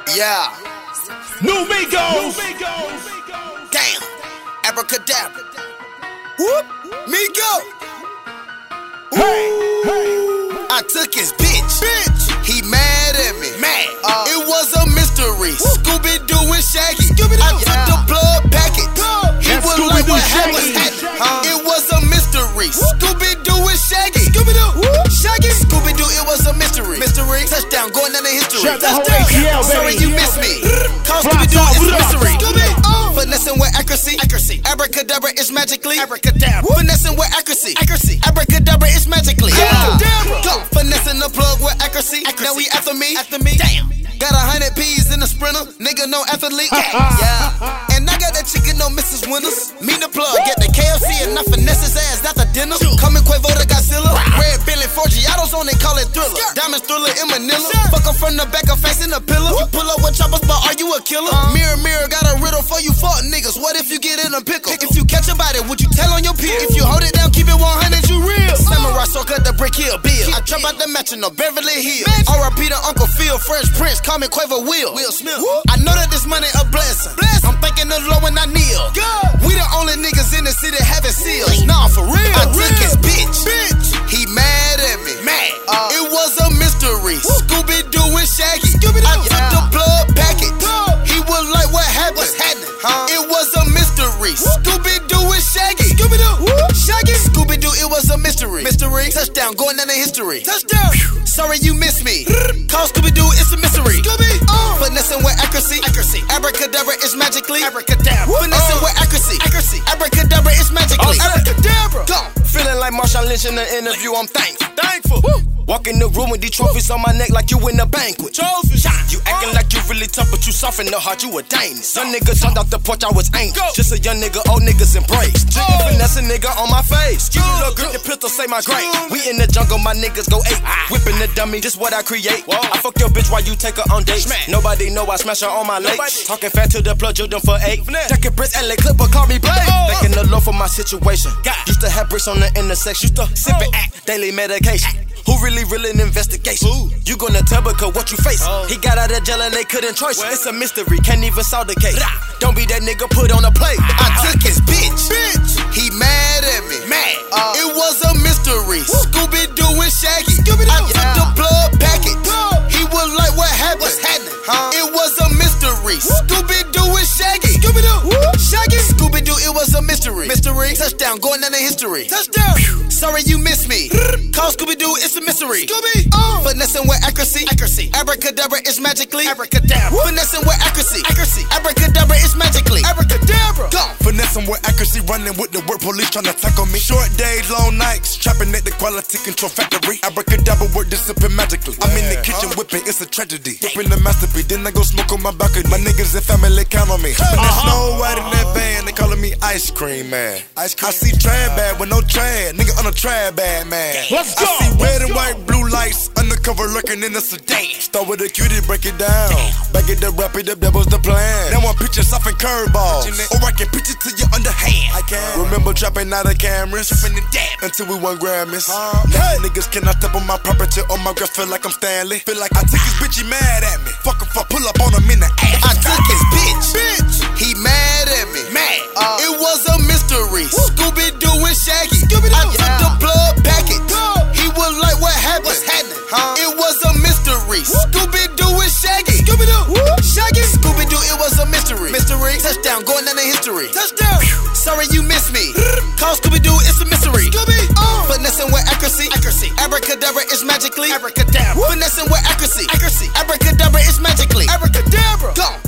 Yeah. New Migos. Damn. Abracadabra. Whoop. Migo. I took his bitch. He mad at me. It was a mystery. Scooby-Doo and Shaggy. I took the blood packet. He was like, what happened? It was a mystery. Scooby-Doo and Shaggy. Shaggy. Scooby-Doo, it was a mystery. Touchdown, going down in history. ATL, Sorry you missed me. Call Scooby-Doo, it's a mystery. Finessing with accuracy. Abracadabra, it's magically. Finessing with accuracy. Abracadabra, it's magically. Go. Finessing the plug with accuracy. Now we after me. Damn. Got 100 P's in the sprinter. Nigga, no athlete. Yeah. And I got that chicken, no Mrs. Winters. Me the plug, get the KFC and I finesse his ass. That's a dinner. Coming Quavo to Godzilla. Red Billy, 4 Giottos on, they call it Thriller. Diamonds Thriller in Manila. Fuck her from the back, her face in the pillow. You pull up with choppers, but are you a killer? Mirror, mirror, got a riddle for you fuck niggas. What if you get in a pickle? If you catch a body, would you tell on your peers? If you hold it down, keep it 100, you real. Samurai sword, cut the brick hill, Bill. I trap out the matching of Beverly Hills. R.I.P. to Uncle Phil, Fresh Prince, call me Quavo Will Smith. I know that this money a blessing. I'm thinking of low when I kneel. We the only niggas in the city having seals. Nah, for real. I took his bitch. He mad at me. It was a mystery. Scooby-Doo and Shaggy. I took the blood packet. He was like, what happened? It was a mystery. Scooby-Doo and Shaggy. Shaggy. Scooby-Doo, it was a mystery. Touchdown, going down in history. Sorry you missed me. Call Scooby-Doo, it's a mystery. Finessing with accuracy. Abracadabra, it's magically. Finessing with accuracy. Abracadabra, it's magically. Go. Feeling like Marshawn Lynch in the interview, I'm thankful. Walk in the room with these trophies on my neck like you in a banquet. You acting like you really tough, but you soft in the heart, you a dangerous. Young nigga jumped off the porch, I was angry. Just a young nigga, old niggas embrace. Jigga finesse a nigga on my face. Give me a little grip, the pistol say my grade. We in the jungle, my niggas go 8. Whipping the dummy, this what I create. I fuck your bitch while you take her on dates. Nobody know I smash her on my lake. Talking fat to the plug, you them for 8. Stacking bricks, LA Clipper, call me Blade. Thanking the Lord for my situation. Used to have bricks on the intersection. Used to sip and act, daily medication. Who really in investigation? You gonna tell because what you face. He got out of jail and they couldn't trace. It's a mystery, can't even solve the case. Don't be that nigga put on a plate. I took his bitch. He mad at me. It was a mystery. Scooby-Doo and Shaggy. I took the blood packet. He was like, what happened? It was a mystery. Scooby-Doo and Shaggy. Shaggy. Scooby-Doo, it was a mystery. Touchdown, going down in history. Sorry you missed me. Call Scooby-Doo, it's a mystery. Finessing with accuracy. Abracadabra, it's magically. Finessing with accuracy. Abracadabra, it's magically. Go. Finessing with accuracy, running with the word police trying to tackle me. Short days, long nights, trapping at the quality control factory. Abracadabra work disappear magically. I'm in the kitchen whipping, it's a tragedy. Whipping the masterpiece, then I go smoke on my balcony. My niggas and family count on me. There's Snow White in that van, they calling me Ice Cream Man. I see trad bad with no trad, nigga on a trad bad man. Let's go. I see red and white, blue lights, undercover lurking in the sedan. Start with a cutie, break it down. Back it up, wrap it up, that was the plan. Now I'm pitching soft and curveballs, or I can pitch it to your underhand. I can remember dropping out of cameras, until we won Grammys. Niggas cannot step on my property, on my grass, feel like I'm Stanley. Feel like I took his bitch, he mad at me. Fuck if I pull up on him in the ass. I took his bitch. He mad at me. It was a mystery. Scooby-Doo and Shaggy. I took the blood packet. He was like, what happened? It was a mystery. Scooby-Doo and Shaggy. Shaggy. Scooby-Doo, it was a mystery. Touchdown, going down in history. Sorry you missed me. Call Scooby-Doo, it's a mystery. Finessing with accuracy. Abracadabra, it's magically. Finessing with accuracy. Abracadabra, it's magically. Go.